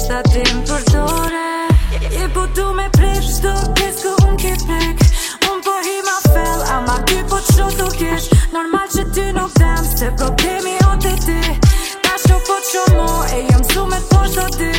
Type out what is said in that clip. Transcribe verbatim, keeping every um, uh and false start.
ta ti më përdore. Je po du me prish shdo pjesë ku unë ki prik. Unë po hi ma fell, ama ty po të sho t'u kish. Normal që ty nuk dem, se problemi o të ti. Tash nuk po të sho mo, e jëm su me t'posh do ty.